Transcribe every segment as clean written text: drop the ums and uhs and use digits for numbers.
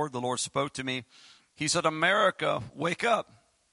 Lord. The Lord spoke to me. He said, America, wake up.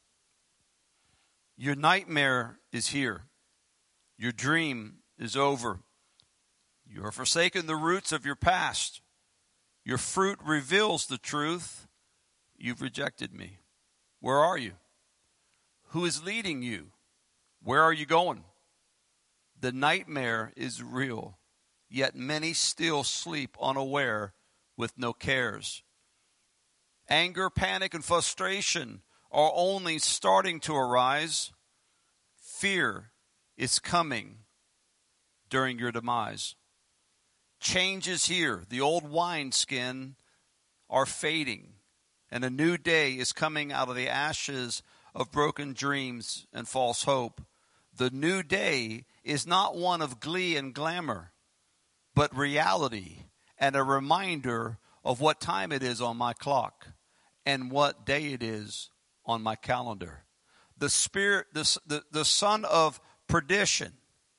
Your nightmare is here. Your dream is over. You are forsaken the roots of your past. Your fruit reveals the truth. You've rejected me. Where are you? Who is leading you? Where are you going? The nightmare is real, yet many still sleep unaware with no cares. Anger, panic, and frustration are only starting to arise. Fear is coming during your demise. Change is here. The old wineskin are fading, and a new day is coming out of the ashes of broken dreams and false hope. The new day is not one of glee and glamour, but reality and a reminder of what time it is on my clock and what day it is on my calendar. The son of perdition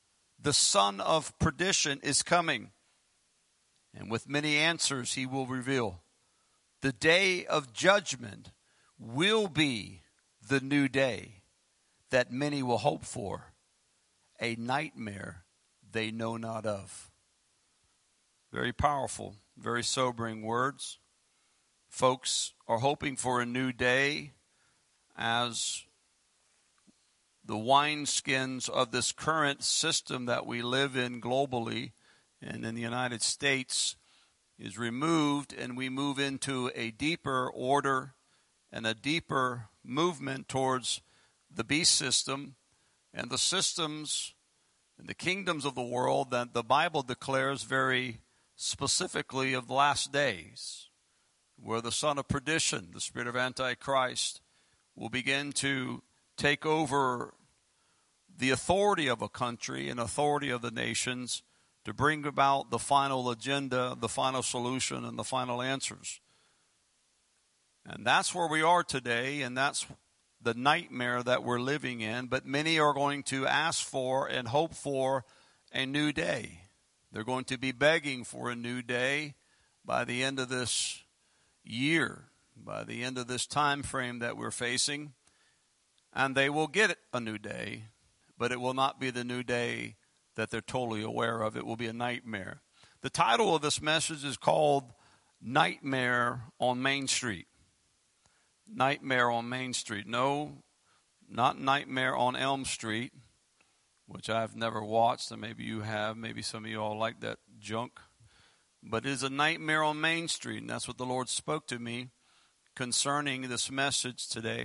is coming, and with many answers he will reveal. The day of judgment will be the new day that many will hope for, a nightmare they know not of. Very powerful, very sobering words. Folks are hoping for a new day as the wineskins of this current system that we live in globally and in the United States is removed, and we move into a deeper order and a deeper movement towards the beast system and the systems and the kingdoms of the world that the Bible declares very specifically of the last days, where the son of perdition, the spirit of Antichrist, will begin to take over the authority of a country and authority of the nations to bring about the final agenda, the final solution, and the final answers. And that's where we are today, and that's the nightmare that we're living in. But many are going to ask for and hope for a new day. They're going to be begging for a new day by the end of this year, by the end of this time frame that we're facing. And they will get a new day, but it will not be the new day that they're totally aware of. It will be a nightmare. The title of this message is called Nightmare on Main Street. Nightmare on Main Street. No, not Nightmare on Elm Street, which I've never watched, and maybe you have. Maybe some of you all like that junk. But it is a nightmare on Main Street, and that's what the Lord spoke to me concerning this message today.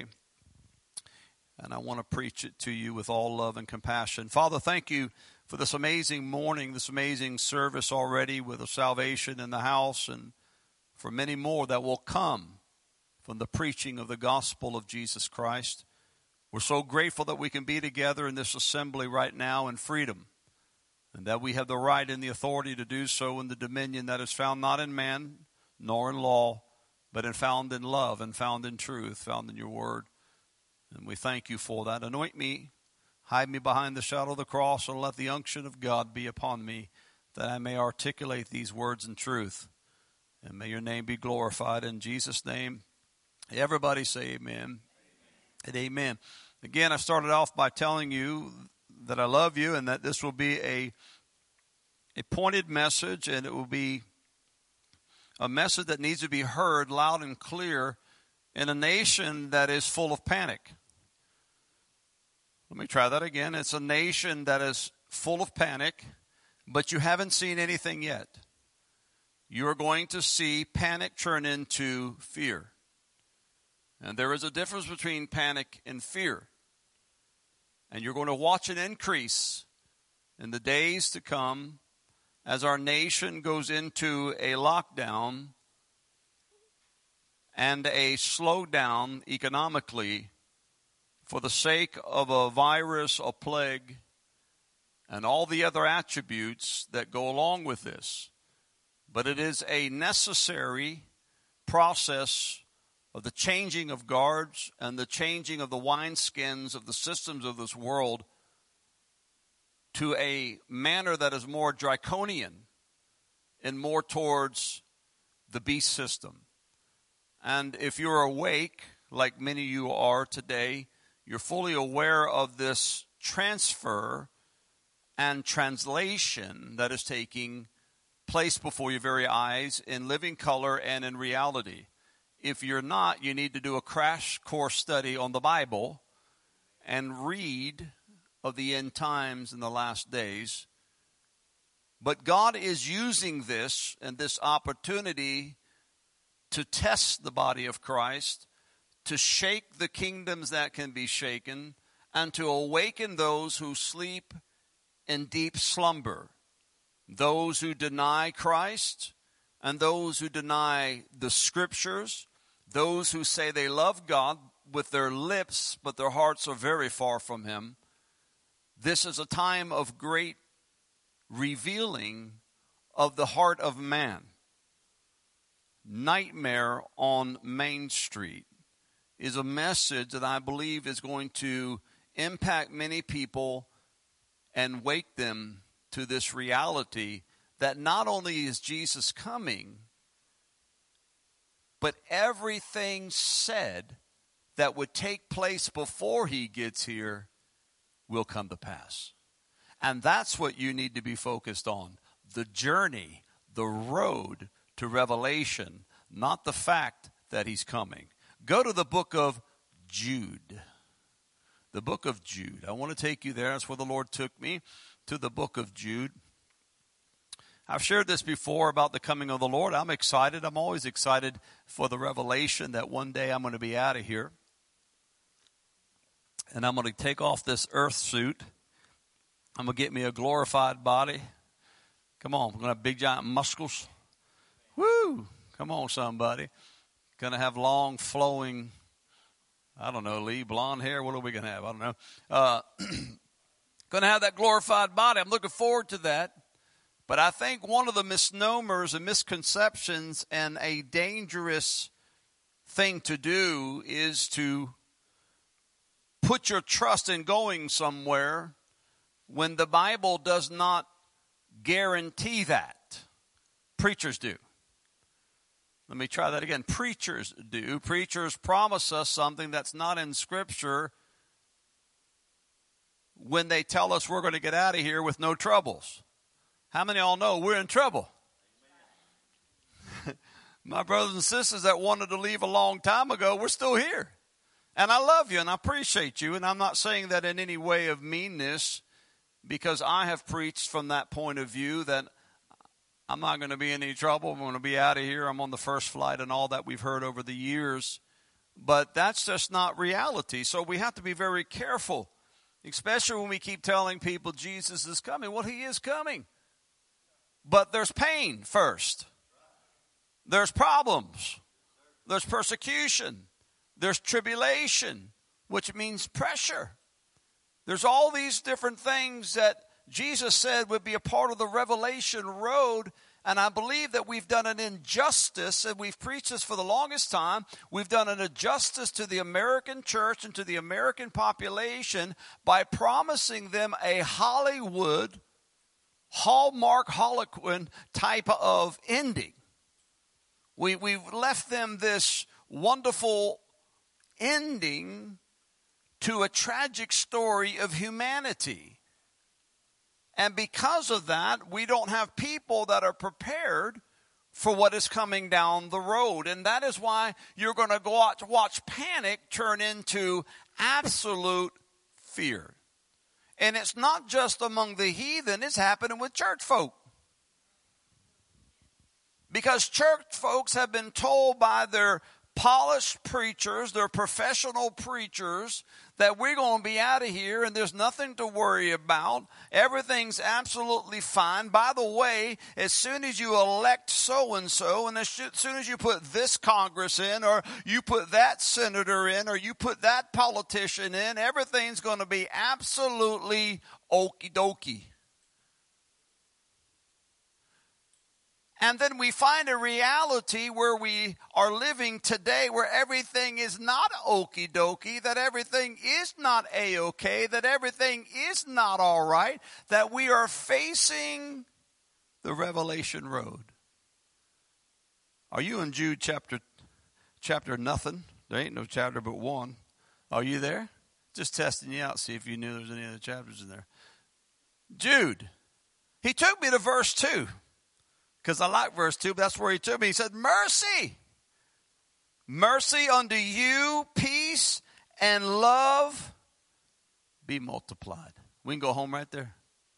And I want to preach it to you with all love and compassion. Father, thank you for this amazing morning, this amazing service already with a salvation in the house, and for many more that will come from the preaching of the gospel of Jesus Christ. We're so grateful that we can be together in this assembly right now in freedom, and that we have the right and the authority to do so in the dominion that is found not in man nor in law, but found in love and found in truth, found in your word. And we thank you for that. Anoint me, hide me behind the shadow of the cross, and let the unction of God be upon me, that I may articulate these words in truth. And may your name be glorified in Jesus' name. Everybody say amen and amen. Again, I started off by telling you that I love you and that this will be a pointed message, and it will be a message that needs to be heard loud and clear in a nation that is full of panic. Let me try that again. It's a nation that is full of panic, but you haven't seen anything yet. You are going to see panic turn into fear. And there is a difference between panic and fear. And you're going to watch an increase in the days to come as our nation goes into a lockdown and a slowdown economically for the sake of a virus, a plague, and all the other attributes that go along with this. But it is a necessary process of the changing of guards and the changing of the wineskins of the systems of this world to a manner that is more draconian and more towards the beast system. And if you're awake, like many of you are today, you're fully aware of this transfer and translation that is taking place before your very eyes in living color and in reality. If you're not, you need to do a crash course study on the Bible and read of the end times in the last days. But God is using this and this opportunity to test the body of Christ, to shake the kingdoms that can be shaken, and to awaken those who sleep in deep slumber, those who deny Christ and those who deny the Scriptures, those who say they love God with their lips, but their hearts are very far from Him. This is a time of great revealing of the heart of man. Nightmare on Main Street is a message that I believe is going to impact many people and wake them to this reality that not only is Jesus coming, but everything said that would take place before He gets here will come to pass. And that's what you need to be focused on. The journey, the road to revelation, not the fact that He's coming. Go to the book of Jude. The book of Jude. I want to take you there. That's where the Lord took me, to the book of Jude. I've shared this before about the coming of the Lord. I'm excited. I'm always excited for the revelation that one day I'm going to be out of here. And I'm going to take off this earth suit. I'm going to get me a glorified body. Come on, I'm going to have big giant muscles. Woo! Come on, somebody. Going to have long flowing, I don't know, Lee, blonde hair. What are we going to have? I don't know. Going to have that glorified body. I'm looking forward to that. But I think one of the misnomers and misconceptions and a dangerous thing to do is to put your trust in going somewhere when the Bible does not guarantee that. Preachers do. Let me try that again. Preachers do. Preachers promise us something that's not in Scripture when they tell us we're going to get out of here with no troubles. How many of y'all know we're in trouble? My brothers and sisters that wanted to leave a long time ago, we're still here. And I love you and I appreciate you. And I'm not saying that in any way of meanness, because I have preached from that point of view that I'm not going to be in any trouble. I'm going to be out of here. I'm on the first flight and all that we've heard over the years. But that's just not reality. So we have to be very careful, especially when we keep telling people Jesus is coming. Well, He is coming. But there's pain first. There's problems. There's persecution. There's tribulation, which means pressure. There's all these different things that Jesus said would be a part of the revelation road. And I believe that we've done an injustice, and we've preached this for the longest time. We've done an injustice to the American church and to the American population by promising them a Hollywood, Hallmark Harlequin type of ending. We've left them this wonderful ending to a tragic story of humanity. And because of that, we don't have people that are prepared for what is coming down the road. And that is why you're going to go out to watch panic turn into absolute fear. And it's not just among the heathen, it's happening with church folk. Because church folks have been told by their polished preachers, their professional preachers, that we're going to be out of here and there's nothing to worry about. Everything's absolutely fine. By the way, as soon as you elect so-and-so, and as soon as you put this Congress in, or you put that senator in, or you put that politician in, everything's going to be absolutely okie dokie. And then we find a reality where we are living today where everything is not okie dokie, that everything is not A-okay, that everything is not all right, that we are facing the revelation road. Are you in Jude chapter chapter nothing. There ain't no chapter but one. Are you there? Just testing you out, see if you knew there was any other chapters in there. Jude. He took me to verse 2 because I like verse 2, but that's where he took me. He said, mercy. Mercy unto you, peace and love be multiplied. We can go home right there.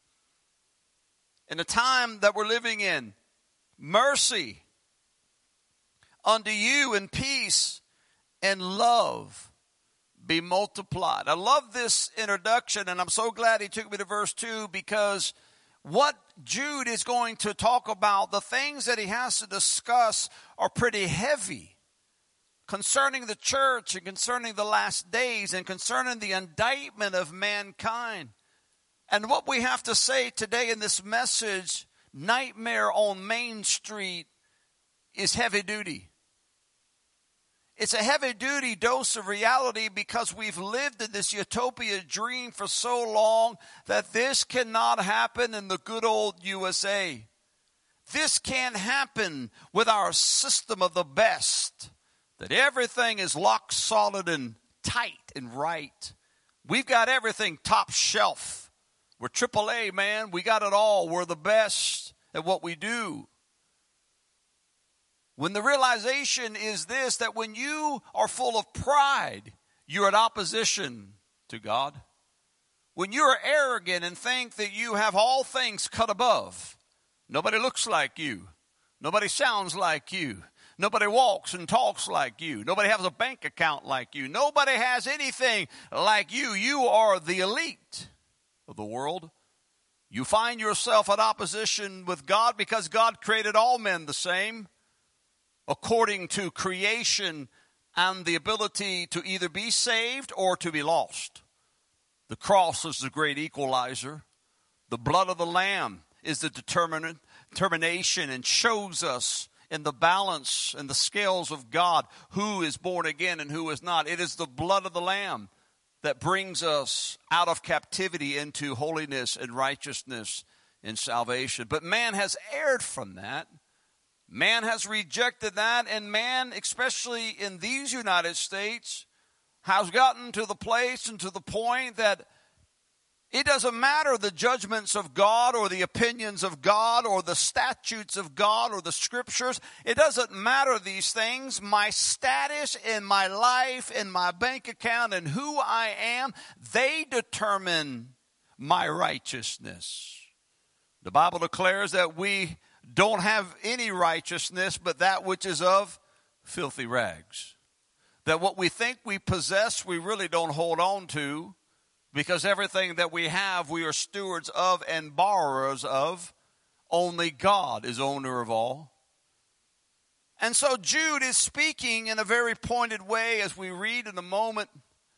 In the time that we're living in, mercy unto you and peace and love be multiplied. I love this introduction, and I'm so glad he took me to verse 2 because what Jude is going to talk about, the things that he has to discuss are pretty heavy concerning the church and concerning the last days and concerning the indictment of mankind. And what we have to say today in this message, Nightmare on Main Street, is heavy duty. It's a heavy-duty dose of reality because we've lived in this utopia dream for so long that this cannot happen in the good old USA. This can't happen with our system of the best, that everything is lock solid and tight and right. We've got everything top shelf. We're AAA, man. We got it all. We're the best at what we do. When the realization is this, that when you are full of pride, you're in opposition to God. When you're arrogant and think that you have all things cut above, nobody looks like you. Nobody sounds like you. Nobody walks and talks like you. Nobody has a bank account like you. Nobody has anything like you. You are the elite of the world. You find yourself in opposition with God because God created all men the same, according to creation and the ability to either be saved or to be lost. The cross is the great equalizer. The blood of the Lamb is the determination and shows us in the balance and the scales of God who is born again and who is not. It is the blood of the Lamb that brings us out of captivity into holiness and righteousness and salvation. But man has erred from that. Man has rejected that, and man, especially in these United States, has gotten to the place and to the point that it doesn't matter the judgments of God or the opinions of God or the statutes of God or the scriptures. It doesn't matter these things. My status in my life, in my bank account, and who I am, they determine my righteousness. The Bible declares that we don't have any righteousness but that which is of filthy rags. That what we think we possess, we really don't hold on to, because everything that we have, we are stewards of and borrowers of. Only God is owner of all. And so Jude is speaking in a very pointed way as we read in a moment.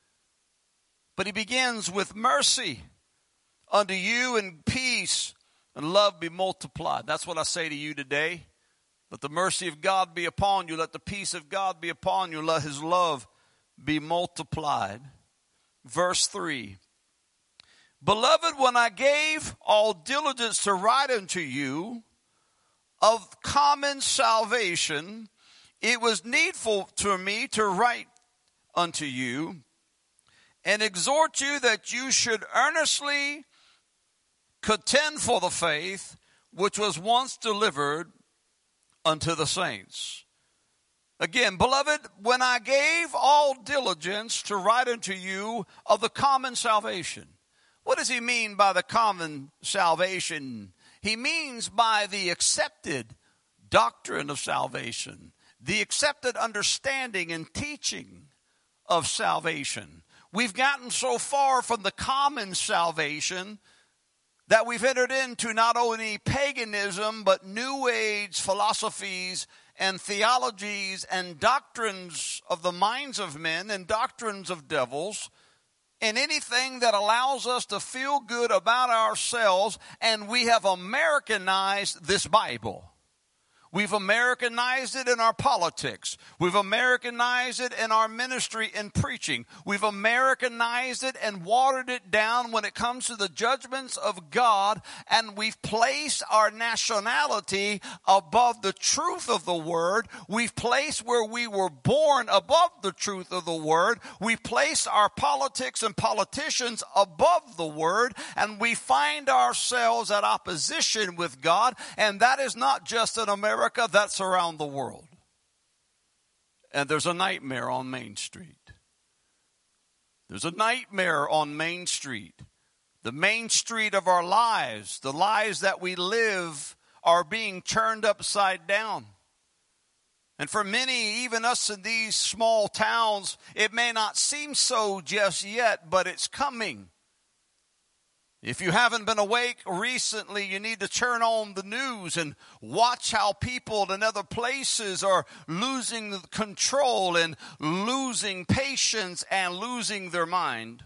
But he begins with mercy unto you and peace and love be multiplied. That's what I say to you today. Let the mercy of God be upon you. Let the peace of God be upon you. Let his love be multiplied. Verse 3. Beloved, when I gave all diligence to write unto you of common salvation, it was needful to me to write unto you and exhort you that you should earnestly contend for the faith which was once delivered unto the saints. Again, beloved, when I gave all diligence to write unto you of the common salvation. What does he mean by the common salvation? He means by the accepted doctrine of salvation, the accepted understanding and teaching of salvation. We've gotten so far from the common salvation that we've entered into not only paganism, but New Age philosophies and theologies and doctrines of the minds of men and doctrines of devils, and anything that allows us to feel good about ourselves, and we have Americanized this Bible. We've Americanized it in our politics. We've Americanized it in our ministry and preaching. We've Americanized it and watered it down when it comes to the judgments of God. And we've placed our nationality above the truth of the Word. We've placed where we were born above the truth of the Word. We've placed our politics and politicians above the Word. And we find ourselves at opposition with God. And that is not just in America. That's around the world. And there's a nightmare on Main Street. There's a nightmare on Main Street. The Main Street of our lives, the lives that we live, are being turned upside down. And for many, even us in these small towns, it may not seem so just yet, but it's coming. If you haven't been awake recently, you need to turn on the news and watch how people in other places are losing control and losing patience and losing their mind.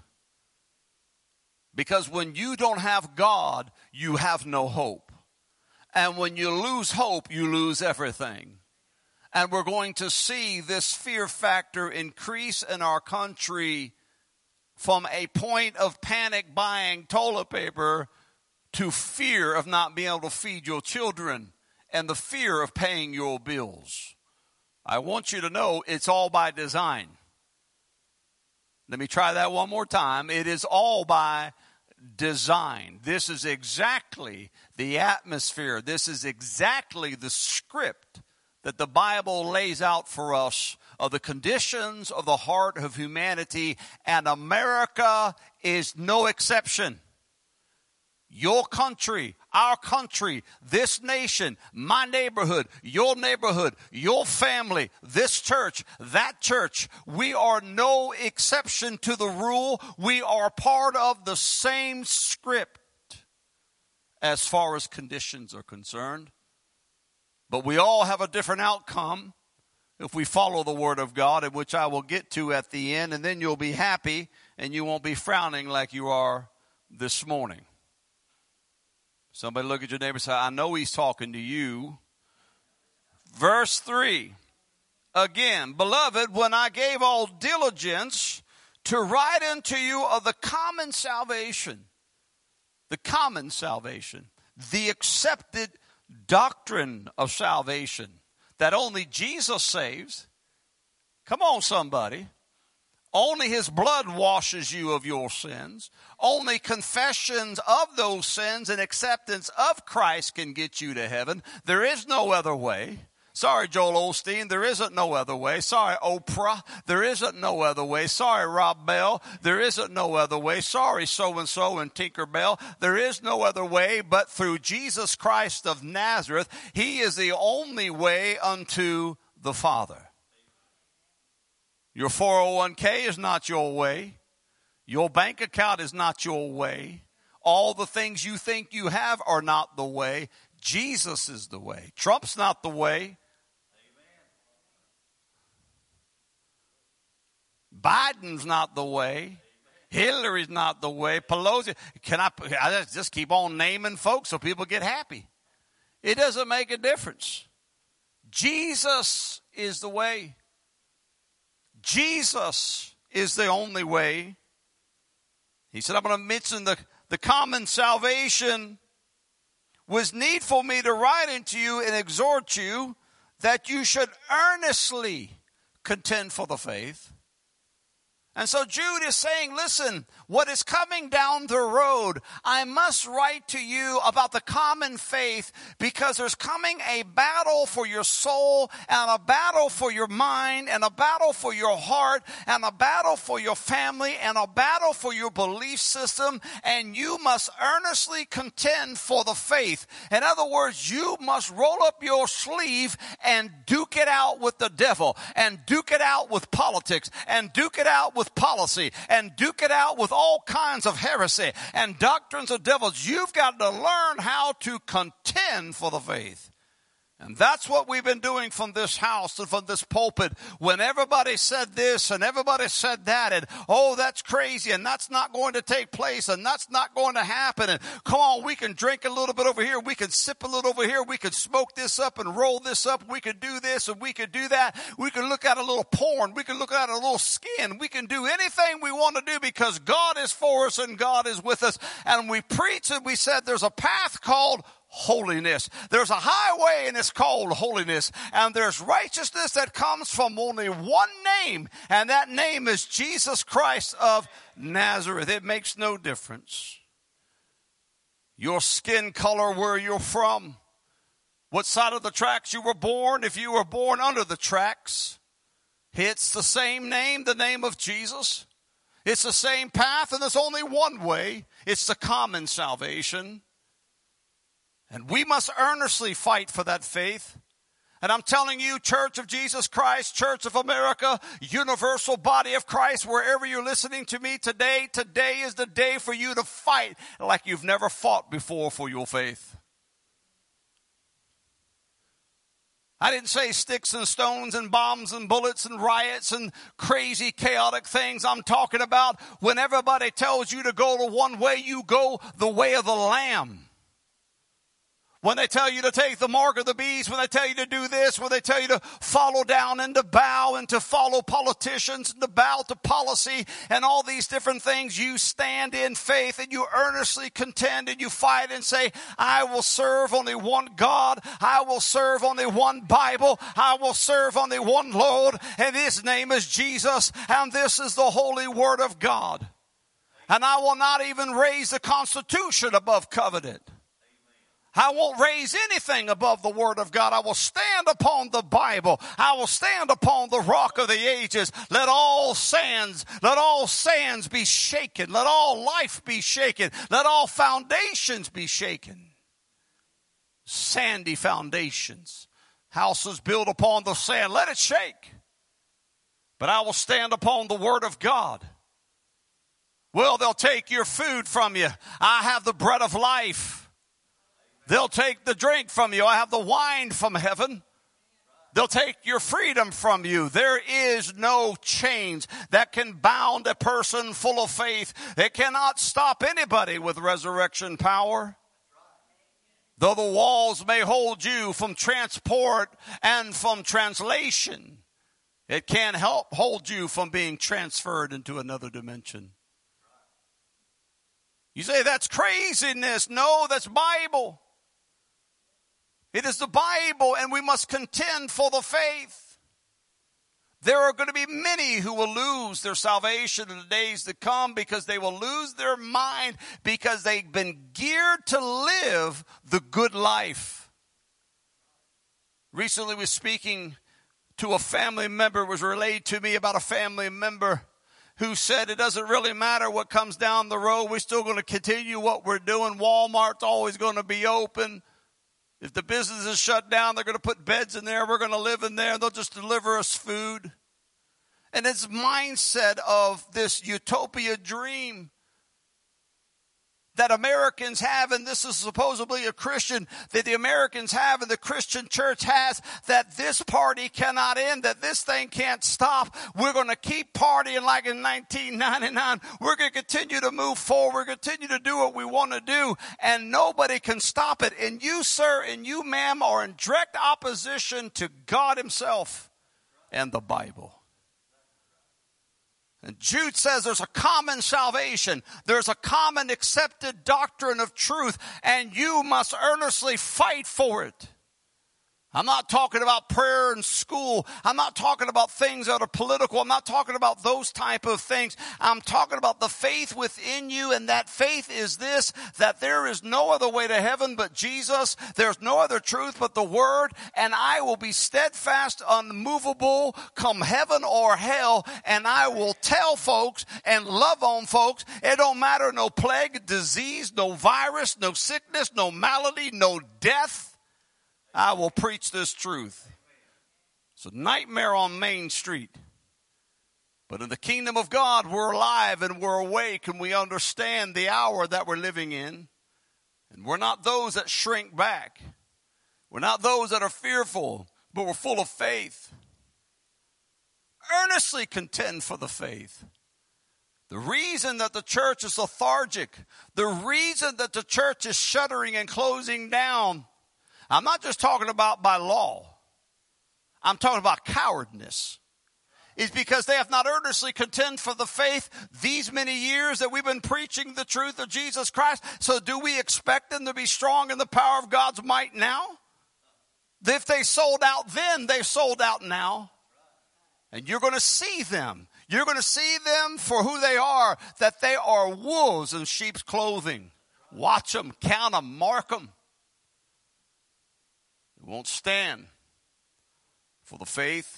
Because when you don't have God, you have no hope. And when you lose hope, you lose everything. And we're going to see this fear factor increase in our country from a point of panic buying toilet paper to fear of not being able to feed your children and the fear of paying your bills. I want you to know it's all by design. Let me try that one more time. It is all by design. This is exactly the atmosphere. This is exactly the script that the Bible lays out for us of the conditions of the heart of humanity, and America is no exception. Your country, our country, this nation, my neighborhood, your family, this church, that church, we are no exception to the rule. We are part of the same script as far as conditions are concerned. But we all have a different outcome if we follow the Word of God, in which I will get to at the end, and then you'll be happy and you won't be frowning like you are this morning. Somebody look at your neighbor and say, I know he's talking to you. Verse 3. Again, beloved, when I gave all diligence to write unto you of the common salvation, the accepted doctrine of salvation, that only Jesus saves. Come on, somebody. Only his blood washes you of your sins. Only confessions of those sins and acceptance of Christ can get you to heaven. There is no other way. Sorry, Joel Osteen, there isn't no other way. Sorry, Oprah, there isn't no other way. Sorry, Rob Bell, there isn't no other way. Sorry, so-and-so and Tinker Bell, there is no other way but through Jesus Christ of Nazareth. He is the only way unto the Father. Your 401k is not your way. Your bank account is not your way. All the things you think you have are not the way. Jesus is the way. Trump's not the way. Biden's not the way. Hillary's not the way. Pelosi. I just keep on naming folks so people get happy. It doesn't make a difference. Jesus is the way. Jesus is the only way. He said, I'm going to mention the common salvation was needful me to write unto you and exhort you that you should earnestly contend for the faith. And so Jude is saying, listen, what is coming down the road, I must write to you about the common faith, because there's coming a battle for your soul and a battle for your mind and a battle for your heart and a battle for your family and a battle for your belief system, and you must earnestly contend for the faith. In other words, you must roll up your sleeve and duke it out with the devil and duke it out with politics and duke it out with policy and duke it out with all kinds of heresy and doctrines of devils. You've got to learn how to contend for the faith. And that's what we've been doing from this house and from this pulpit. When everybody said this and everybody said that, and oh, that's crazy, and that's not going to take place, and that's not going to happen, and come on, we can drink a little bit over here, we can sip a little over here, we can smoke this up and roll this up, we could do this and we could do that, we can look at a little porn, we can look at a little skin, we can do anything we want to do because God is for us and God is with us. And we preach and we said there's a path called holiness. There's a highway and it's called holiness. And there's righteousness that comes from only one name. And that name is Jesus Christ of Nazareth. It makes no difference. Your skin color, where you're from, what side of the tracks you were born, if you were born under the tracks, it's the same name, the name of Jesus. It's the same path, and there's only one way. It's the common salvation. And we must earnestly fight for that faith. And I'm telling you, Church of Jesus Christ, Church of America, Universal Body of Christ, wherever you're listening to me today, today is the day for you to fight like you've never fought before for your faith. I didn't say sticks and stones and bombs and bullets and riots and crazy chaotic things. I'm talking about when everybody tells you to go to one way, you go the way of the Lamb. When they tell you to take the mark of the beast, when they tell you to do this, when they tell you to follow down and to bow and to follow politicians and to bow to policy and all these different things, you stand in faith and you earnestly contend and you fight and say, I will serve only one God. I will serve only one Bible. I will serve only one Lord, and his name is Jesus, and this is the holy word of God. And I will not even raise the Constitution above covenant. I won't raise anything above the Word of God. I will stand upon the Bible. I will stand upon the rock of the ages. Let all sands be shaken. Let all life be shaken. Let all foundations be shaken. Sandy foundations. Houses built upon the sand. Let it shake. But I will stand upon the Word of God. Well, they'll take your food from you. I have the bread of life. They'll take the drink from you. I have the wine from heaven. They'll take your freedom from you. There is no chains that can bound a person full of faith. It cannot stop anybody with resurrection power. Though the walls may hold you from transport and from translation, it can't help hold you from being transferred into another dimension. You say, that's craziness. No, that's Bible. It is the Bible, and we must contend for the faith. There are going to be many who will lose their salvation in the days to come because they will lose their mind because they've been geared to live the good life. Recently, I was speaking to a family member. It was relayed to me about a family member who said it doesn't really matter what comes down the road. We're still going to continue what we're doing. Walmart's always going to be open. If the business is shut down, they're going to put beds in there. We're going to live in there. They'll just deliver us food. And it's mindset of this utopia dream that Americans have, and this is supposedly a Christian, that the Americans have and the Christian church has, that this party cannot end, that this thing can't stop. We're going to keep partying like in 1999. We're going to continue to move forward. We're going to continue to do what we want to do, and nobody can stop it. And you, sir, and you, ma'am, are in direct opposition to God himself and the Bible. And Jude says there's a common salvation. There's a common accepted doctrine of truth, and you must earnestly fight for it. I'm not talking about prayer and school. I'm not talking about things that are political. I'm not talking about those type of things. I'm talking about the faith within you, and that faith is this, that there is no other way to heaven but Jesus. There's no other truth but the Word, and I will be steadfast, unmovable, come heaven or hell, and I will tell folks and love on folks. It don't matter, no plague, disease, no virus, no sickness, no malady, no death. I will preach this truth. It's a nightmare on Main Street. But in the kingdom of God, we're alive and we're awake and we understand the hour that we're living in. And we're not those that shrink back. We're not those that are fearful, but we're full of faith. Earnestly contend for the faith. The reason that the church is lethargic, the reason that the church is shuttering and closing down, I'm not just talking about by law. I'm talking about cowardness. Is because they have not earnestly contend for the faith these many years that we've been preaching the truth of Jesus Christ. So do we expect them to be strong in the power of God's might now? If they sold out then, they've sold out now. And you're going to see them. You're going to see them for who they are, that they are wolves in sheep's clothing. Watch them, count them, mark them. They won't stand for the faith.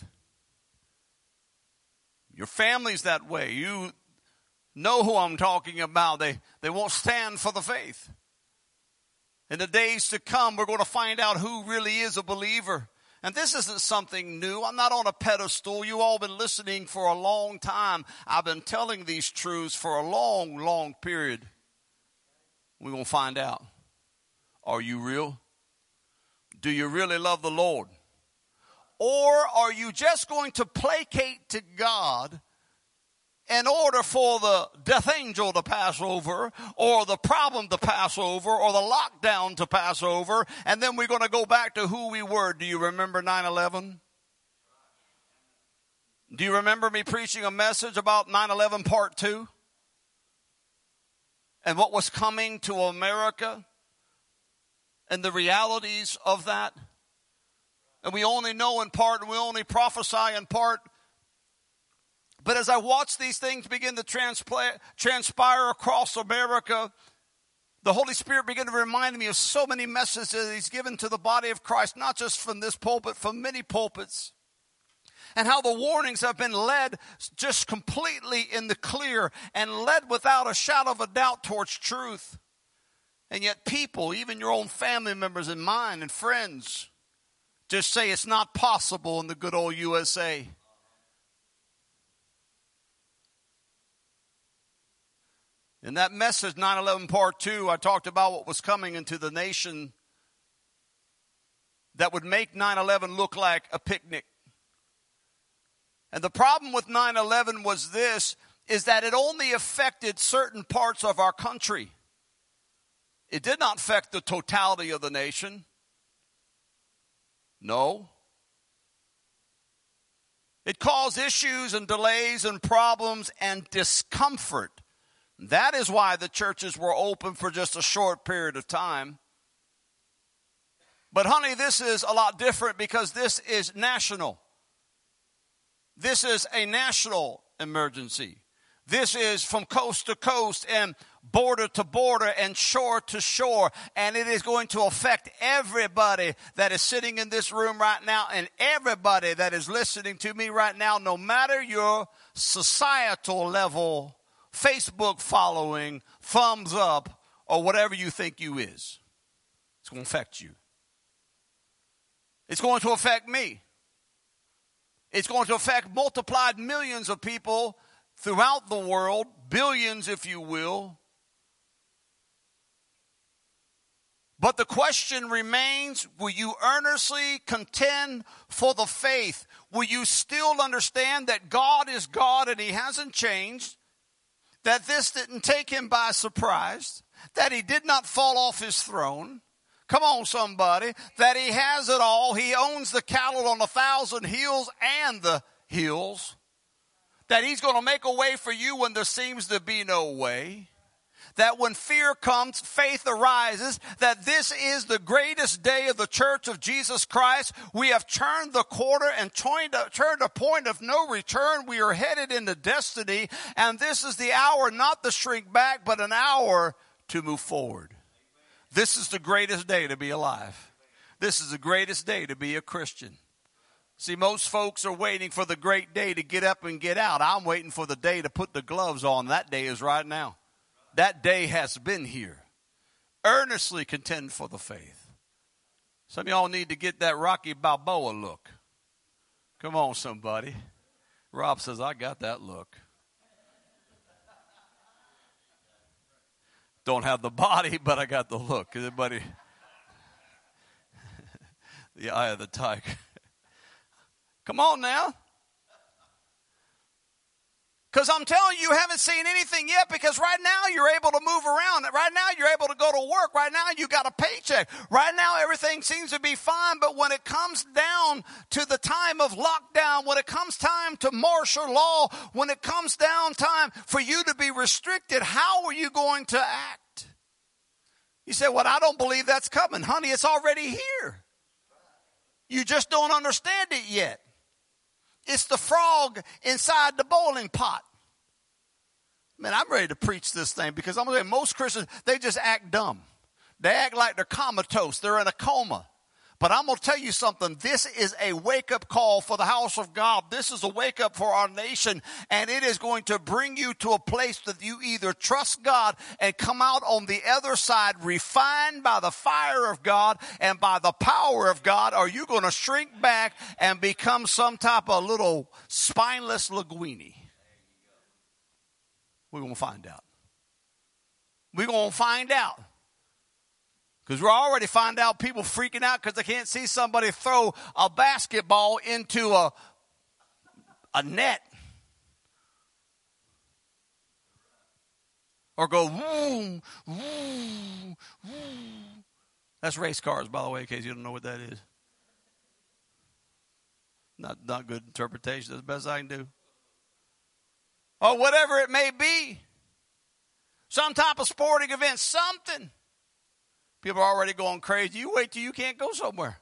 Your family's that way. You know who I'm talking about. They won't stand for the faith. In the days to come, we're going to find out who really is a believer. And this isn't something new. I'm not on a pedestal. You all been listening for a long time. I've been telling these truths for a long, long period. We're going to find out. Are you real? Do you really love the Lord? Or are you just going to placate to God in order for the death angel to pass over, or the problem to pass over, or the lockdown to pass over, and then we're going to go back to who we were? Do you remember 9/11? Do you remember me preaching a message about 9/11 part 2? And what was coming to America and the realities of that? And we only know in part, and we only prophesy in part. But as I watch these things begin to transpire across America, the Holy Spirit began to remind me of so many messages that He's given to the body of Christ, not just from this pulpit, from many pulpits. And how the warnings have been led just completely in the clear and led without a shadow of a doubt towards truth. And yet people, even your own family members and mine and friends, just say it's not possible in the good old USA. In that message, 9/11 part 2, I talked about what was coming into the nation that would make 9/11 look like a picnic. And the problem with 9/11 was this, is that it only affected certain parts of our country. It did not affect the totality of the nation. No. It caused issues and delays and problems and discomfort. That is why the churches were open for just a short period of time. But honey, this is a lot different because this is national. This is a national emergency. This is from coast to coast and border to border and shore to shore. And it is going to affect everybody that is sitting in this room right now and everybody that is listening to me right now, no matter your societal level, Facebook following, thumbs up, or whatever you think you is. It's going to affect you. It's going to affect me. It's going to affect multiplied millions of people throughout the world, billions if you will. But the question remains, will you earnestly contend for the faith? Will you still understand that God is God and He hasn't changed? That this didn't take Him by surprise, that He did not fall off His throne. Come on, somebody. That He has it all. He owns the cattle on 1,000 hills and the hills. That He's going to make a way for you when there seems to be no way. That when fear comes, faith arises. That this is the greatest day of the church of Jesus Christ. We have turned the corner and turned a point of no return. We are headed into destiny. And this is the hour not to shrink back, but an hour to move forward. This is the greatest day to be alive. This is the greatest day to be a Christian. See, most folks are waiting for the great day to get up and get out. I'm waiting for the day to put the gloves on. That day is right now. That day has been here. Earnestly contend for the faith. Some of y'all need to get that Rocky Balboa look. Come on, somebody. Rob says, I got that look. Don't have the body, but I got the look. Everybody. The eye of the tiger. Come on now. Because I'm telling you, you haven't seen anything yet, because right now you're able to move around. Right now you're able to go to work. Right now you got a paycheck. Right now everything seems to be fine. But when it comes down to the time of lockdown, when it comes time to martial law, when it comes down time for you to be restricted, how are you going to act? You say, well, I don't believe that's coming. Honey, it's already here. You just don't understand it yet. It's the frog inside the boiling pot. Man, I'm ready to preach this thing, because I'm going to say most Christians, they just act dumb. They act like they're comatose. They're in a coma. But I'm going to tell you something. This is a wake-up call for the house of God. This is a wake-up for our nation. And it is going to bring you to a place that you either trust God and come out on the other side refined by the fire of God and by the power of God, or you're going to shrink back and become some type of little spineless linguini. We're going to find out. We're going to find out. Because we're already finding out people freaking out because they can't see somebody throw a basketball into a net. Or go, woo, woo, woo. That's race cars, by the way, in case you don't know what that is. Not good interpretation. That's the best I can do. Or whatever it may be. Some type of sporting event, something. People are already going crazy. You wait till you can't go somewhere.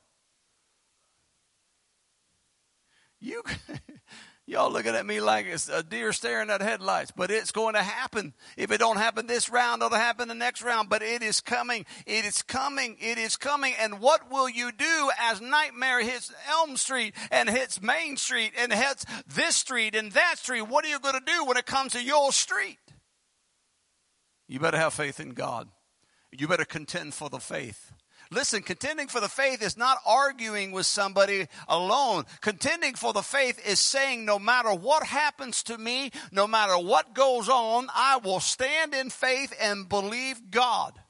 Y'all looking at me like it's a deer staring at headlights. But it's going to happen. If it don't happen this round, it'll happen the next round. But it is coming. It is coming. It is coming. And what will you do as Nightmare hits Elm Street and hits Main Street and hits this street and that street? What are you going to do when it comes to your street? You better have faith in God. You better contend for the faith. Listen, contending for the faith is not arguing with somebody alone. Contending for the faith is saying, no matter what happens to me, no matter what goes on, I will stand in faith and believe God. Amen.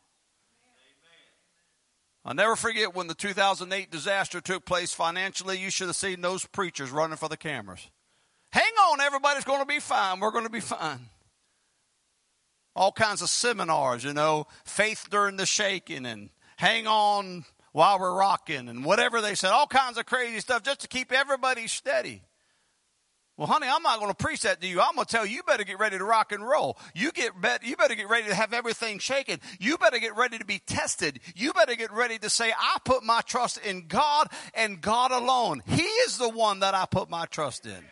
I'll never forget when the 2008 disaster took place financially. You should have seen those preachers running for the cameras. Hang on, everybody's going to be fine. We're going to be fine. All kinds of seminars, faith during the shaking and hang on while we're rocking and whatever they said. All kinds of crazy stuff just to keep everybody steady. Well, honey, I'm not going to preach that to you. I'm going to tell you, you better get ready to rock and roll. You better get ready to have everything shaken. You better get ready to be tested. You better get ready to say, I put my trust in God and God alone. He is the one that I put my trust in.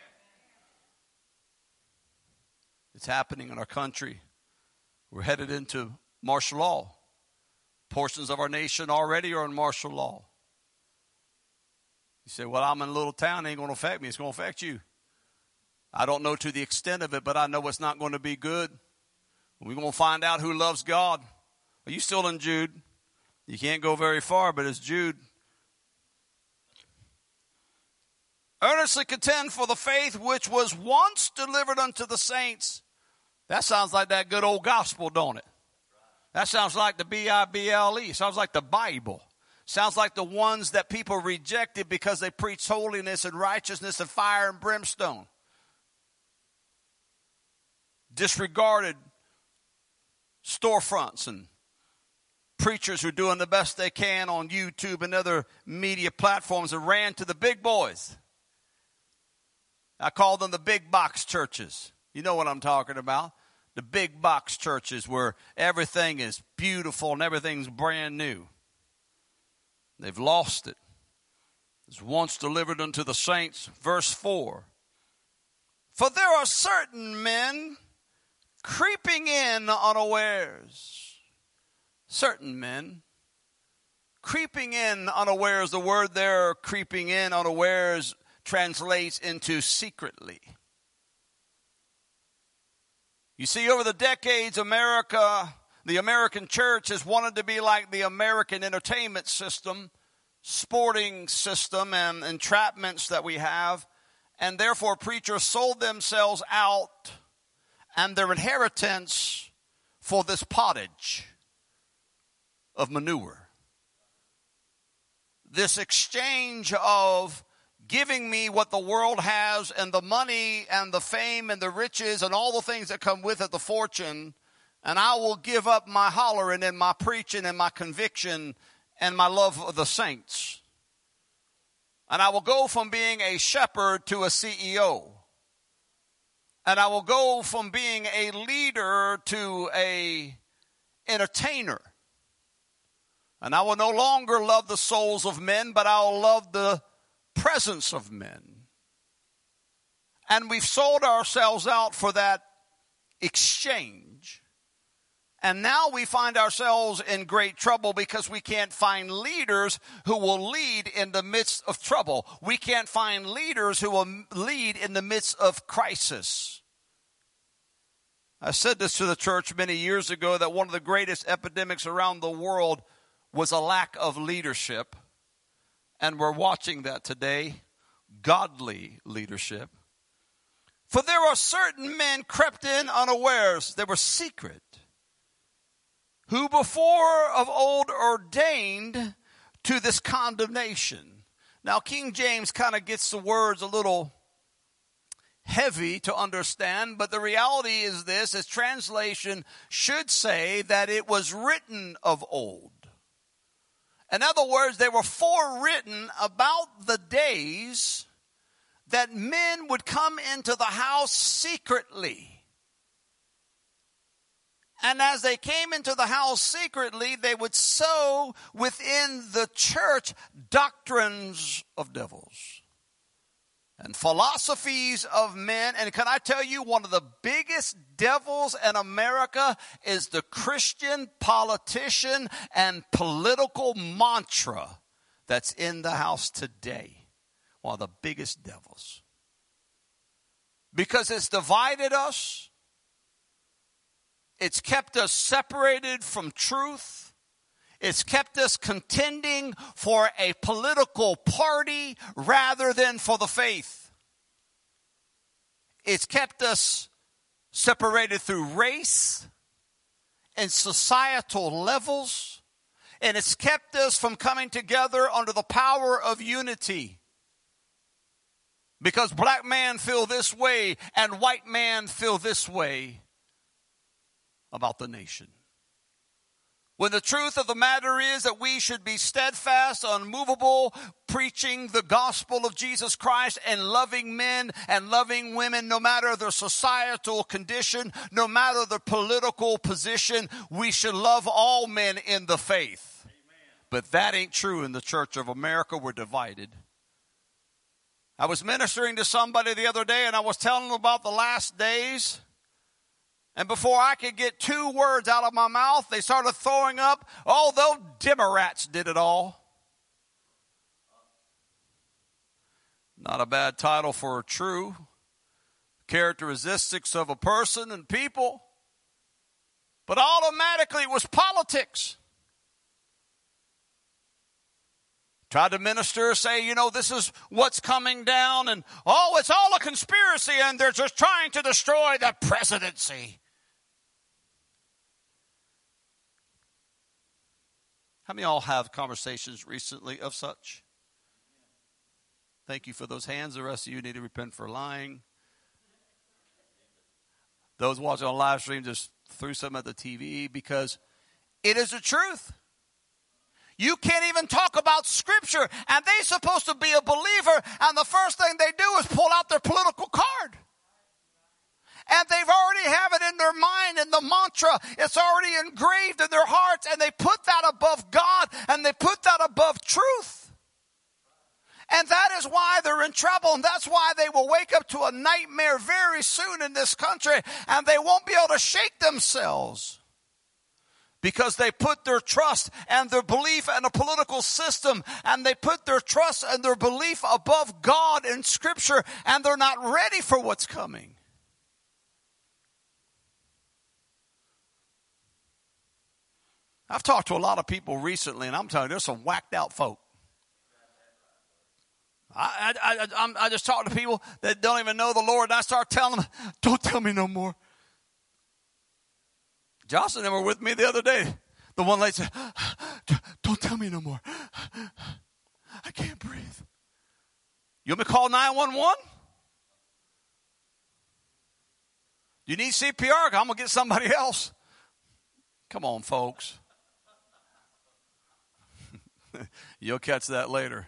It's happening in our country. We're headed into martial law. Portions of our nation already are in martial law. You say, well, I'm in a little town. It ain't going to affect me. It's going to affect you. I don't know to the extent of it, but I know it's not going to be good. We're going to find out who loves God. Are you still in Jude? You can't go very far, but it's Jude. Earnestly contend for the faith which was once delivered unto the saints. That sounds like that good old gospel, don't it? That sounds like the Bible. Sounds like the Bible. Sounds like the ones that people rejected because they preached holiness and righteousness and fire and brimstone. Disregarded storefronts and preachers who are doing the best they can on YouTube and other media platforms and ran to the big boys. I call them the big box churches. You know what I'm talking about. The big box churches where everything is beautiful and everything's brand new. They've lost it. It was once delivered unto the saints. Verse 4. For there are certain men creeping in unawares. Certain men creeping in unawares. The word there, creeping in unawares, translates into secretly. You see, over the decades, the American church has wanted to be like the American entertainment system, sporting system, and entrapments that we have. And therefore, preachers sold themselves out and their inheritance for this pottage of manure. this exchange of giving me what the world has and the money and the fame and the riches and all the things that come with it, the fortune, and I will give up my hollering and my preaching and my conviction and my love of the saints. And I will go from being a shepherd to a CEO. And I will go from being a leader to a entertainer. And I will no longer love the souls of men, but I will love the presence of men. And we've sold ourselves out for that exchange. And now we find ourselves in great trouble because we can't find leaders who will lead in the midst of trouble. We can't find leaders who will lead in the midst of crisis. I said this to the church many years ago, that one of the greatest epidemics around the world was a lack of leadership. And we're watching that today, godly leadership. For there are certain men crept in unawares, they were secret, who before of old ordained to this condemnation. Now, King James kind of gets the words a little heavy to understand, but the reality is this: his translation should say that it was written of old. In other words, they were forewritten about the days that men would come into the house secretly. And as they came into the house secretly, they would sow within the church doctrines of devils and philosophies of men. And can I tell you, one of the biggest devils in America is the Christian politician and political mantra that's in the house today. One of the biggest devils. Because it's divided us. It's kept us separated from truth. It's kept us contending for a political party rather than for the faith. It's kept us separated through race and societal levels. And it's kept us from coming together under the power of unity. Because black man feel this way and white man feel this way about the nation. When the truth of the matter is that we should be steadfast, unmovable, preaching the gospel of Jesus Christ and loving men and loving women, no matter their societal condition, no matter their political position. We should love all men in the faith. Amen. But that ain't true in the Church of America. We're divided. I was ministering to somebody the other day, and I was telling them about the last days. And before I could get 2 words out of my mouth, they started throwing up, "Oh, those Democrats did it all." Not a bad title for true characteristics of a person and people. But automatically it was politics. Tried to minister, say, this is what's coming down, and it's all a conspiracy, and they're just trying to destroy the presidency. How many of y'all have conversations recently of such? Thank you for those hands. The rest of you need to repent for lying. Those watching on live stream just threw something at the TV, because it is the truth. You can't even talk about Scripture, and they're supposed to be a believer, and the first thing they do is pull out their political card. And they've already have it in their mind, and the mantra, it's already engraved in their hearts, and they put that above God, and they put that above truth. And that is why they're in trouble, and that's why they will wake up to a nightmare very soon in this country, and they won't be able to shake themselves. Because they put their trust and their belief in a political system, and they put their trust and their belief above God and Scripture, and they're not ready for what's coming. I've talked to a lot of people recently, and I'm telling you, there's some whacked out folk. I just talk to people that don't even know the Lord, and I start telling them, "Don't tell me no more." Josh and them were with me the other day. The one lady said, "Don't tell me no more." I can't breathe. You want me to call 911? You need CPR? I'm going to get somebody else. Come on, folks. You'll catch that later.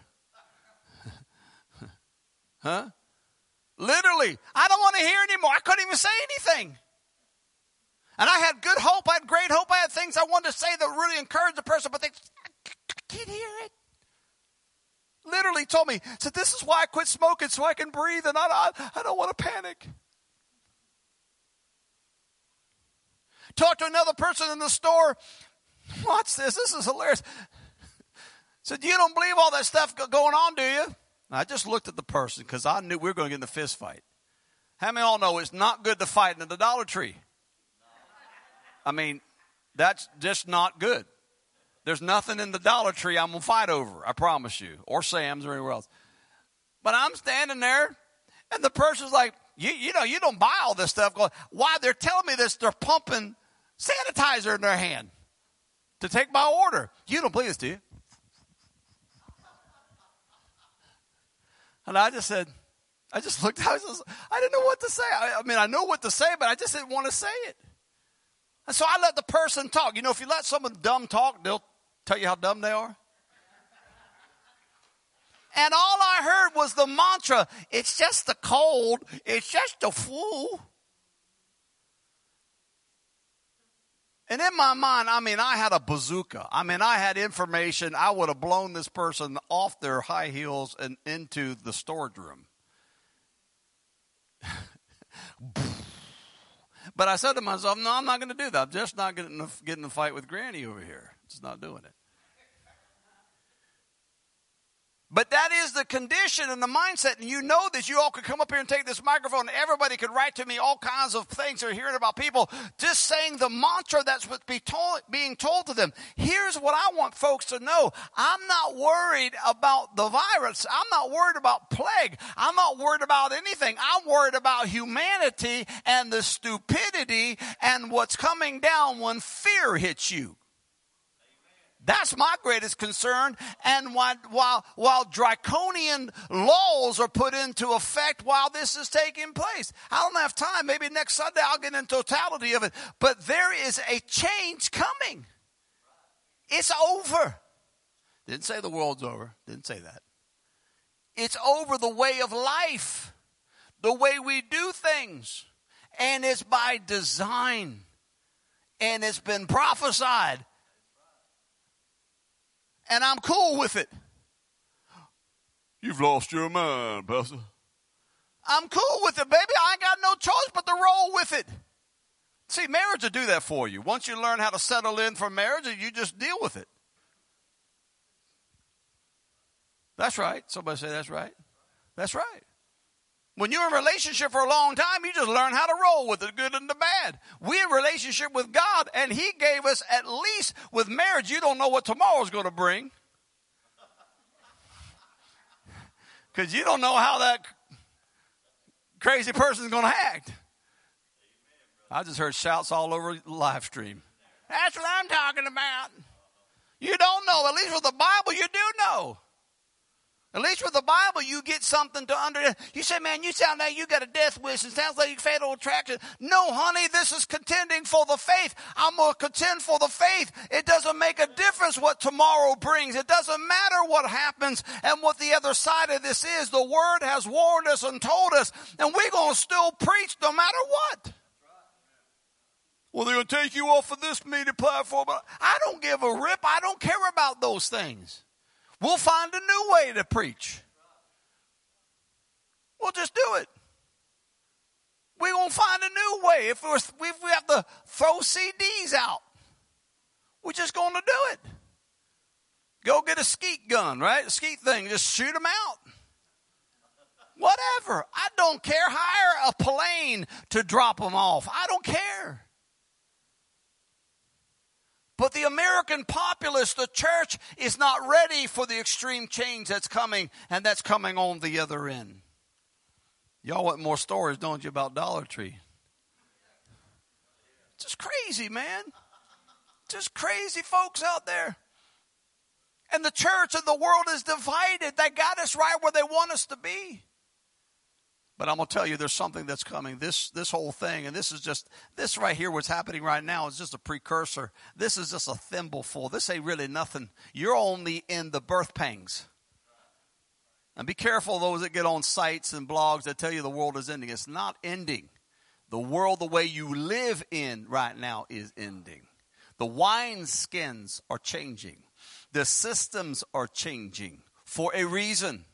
Huh? Literally, I don't want to hear anymore. I couldn't even say anything. And I had good hope. I had great hope. I had things I wanted to say that really encouraged the person, but I can't hear it. Literally told me, said, this is why I quit smoking, so I can breathe, and I don't want to panic. Talked to another person in the store. Watch this. This is hilarious. Said, you don't believe all that stuff going on, do you? I just looked at the person because I knew we were going to get in a fist fight. How many of all know it's not good to fight in the Dollar Tree? I mean, that's just not good. There's nothing in the Dollar Tree I'm going to fight over, I promise you, or Sam's or anywhere else. But I'm standing there, and the person's like, you know, you don't buy all this stuff. Going, why? They're telling me this. They're pumping sanitizer in their hand to take my order. You don't believe this, do you? And I just said, I just looked out. I didn't know what to say. I mean, I know what to say, but I just didn't want to say it. And so I let the person talk. You know, if you let someone dumb talk, they'll tell you how dumb they are. And all I heard was the mantra, it's just the cold, it's just the flu. And in my mind, I mean, I had a bazooka. I mean, I had information. I would have blown this person off their high heels and into the storage room. But I said to myself, no, I'm not going to do that. I'm just not going to get in a fight with Granny over here. Just not doing it. But that is the condition and the mindset. And you know that you all could come up here and take this microphone. And everybody could write to me all kinds of things they're hearing about people just saying the mantra that's what's being told to them. Here's what I want folks to know. I'm not worried about the virus. I'm not worried about plague. I'm not worried about anything. I'm worried about humanity and the stupidity and what's coming down when fear hits you. That's my greatest concern. And while draconian laws are put into effect while this is taking place. I don't have time. Maybe next Sunday I'll get in totality of it. But there is a change coming. It's over. Didn't say the world's over. Didn't say that. It's over the way of life. The way we do things. And it's by design. And it's been prophesied. And I'm cool with it. You've lost your mind, Pastor. I'm cool with it, baby. I ain't got no choice but to roll with it. See, marriage will do that for you. Once you learn how to settle in for marriage, you just deal with it. That's right. Somebody say that's right. That's right. When you're in a relationship for a long time, you just learn how to roll with the good and the bad. We're in a relationship with God, and He gave us, at least with marriage, you don't know what tomorrow's going to bring. Because you don't know how that crazy person's going to act. I just heard shouts all over the live stream. That's what I'm talking about. You don't know. At least with the Bible, you do know. At least with the Bible, you get something to understand. You say, man, you sound like you got a death wish. It sounds like you fatal attraction. No, honey, this is contending for the faith. I'm going to contend for the faith. It doesn't make a difference what tomorrow brings. It doesn't matter what happens and what the other side of this is. The Word has warned us and told us, and we're going to still preach no matter what. Well, they're going to take you off of this media platform. I don't give a rip. I don't care about those things. We'll find a new way to preach. We'll just do it. We're going to find a new way. If we have to throw CDs out, we're just going to do it. Go get a skeet gun, right? A skeet thing. Just shoot them out. Whatever. I don't care. Hire a plane to drop them off. I don't care. But the American populace, the church, is not ready for the extreme change that's coming, and that's coming on the other end. Y'all want more stories, don't you, about Dollar Tree? Just crazy, man. Just crazy folks out there. And the church and the world is divided. They got us right where they want us to be. But I'm going to tell you, there's something that's coming. This whole thing, and this right here, what's happening right now is just a precursor. This is just a thimbleful. This ain't really nothing. You're only in the birth pangs. And be careful those that get on sites and blogs that tell you the world is ending. It's not ending. The world, the way you live in right now, is ending. The wineskins are changing. The systems are changing for a reason.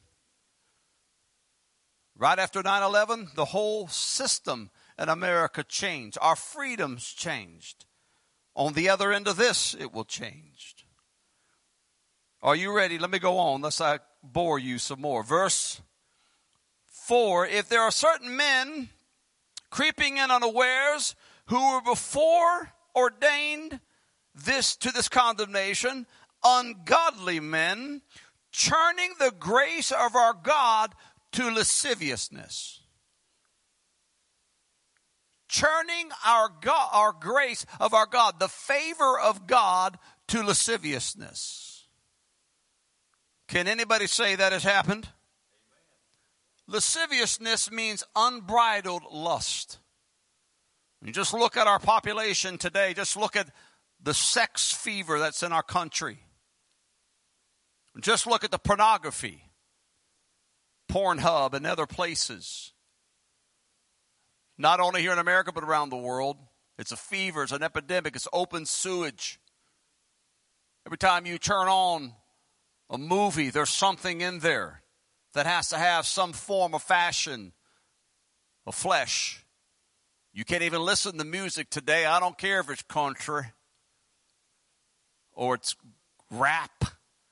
Right after 9/11, the whole system in America changed. Our freedoms changed. On the other end of this, it will change. Are you ready? Let me go on, lest I bore you some more. Verse 4, if there are certain men creeping in unawares who were before ordained to this condemnation, ungodly men, churning the grace of our God to lasciviousness. Churning our grace of our God, the favor of God, to lasciviousness. Can anybody say that has happened? Amen. Lasciviousness means unbridled lust. You just look at our population today. Just look at the sex fever that's in our country. Just look at the pornography. Pornhub and other places. Not only here in America, but around the world. It's a fever, it's an epidemic, it's open sewage. Every time you turn on a movie, there's something in there that has to have some form of fashion, of flesh. You can't even listen to music today. I don't care if it's country or it's rap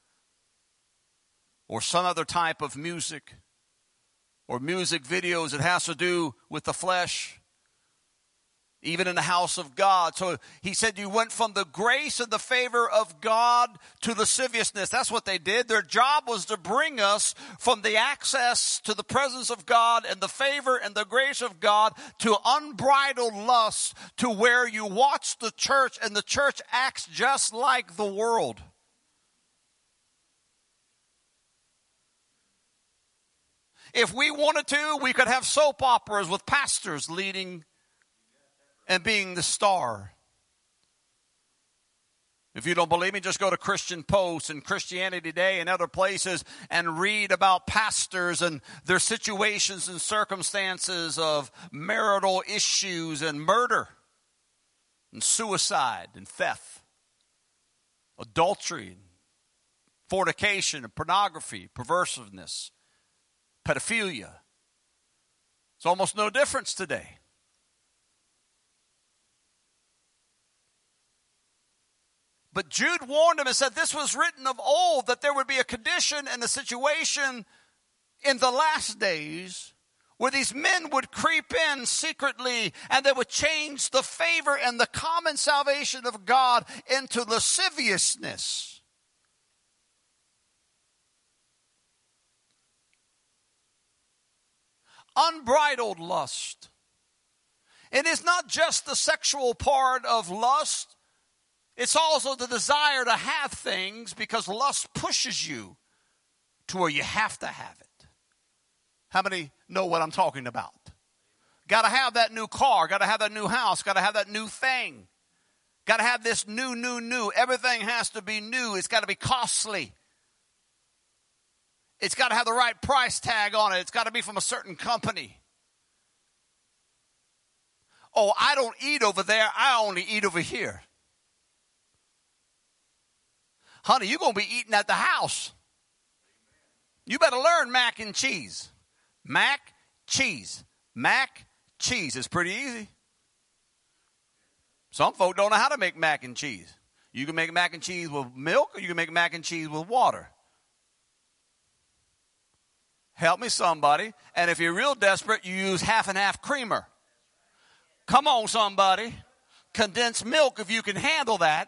or some other type of music, or music videos that has to do with the flesh, even in the house of God. So he said you went from the grace and the favor of God to lasciviousness. That's what they did. Their job was to bring us from the access to the presence of God and the favor and the grace of God to unbridled lust, to where you watch the church and the church acts just like the world. If we wanted to, we could have soap operas with pastors leading and being the star. If you don't believe me, just go to Christian Post and Christianity Today and other places and read about pastors and their situations and circumstances of marital issues and murder and suicide and theft, adultery, fornication and pornography, perversiveness, pedophilia. It's almost no difference today. But Jude warned him and said this was written of old, that there would be a condition and a situation in the last days where these men would creep in secretly and they would change the favor and the common salvation of God into lasciviousness. Unbridled lust. And it's not just the sexual part of lust. It's also the desire to have things, because lust pushes you to where you have to have it. How many know what I'm talking about? Got to have that new car. Got to have that new house. Got to have that new thing. Got to have this new. Everything has to be new. It's got to be costly. It's got to have the right price tag on it. It's got to be from a certain company. Oh, I don't eat over there. I only eat over here. Honey, you're going to be eating at the house. You better learn mac and cheese. Mac, cheese. Mac, cheese. It's pretty easy. Some folk don't know how to make mac and cheese. You can make mac and cheese with milk, or you can make mac and cheese with water. Help me, somebody. And if you're real desperate, you use half and half creamer. Come on, somebody. Condensed milk, if you can handle that.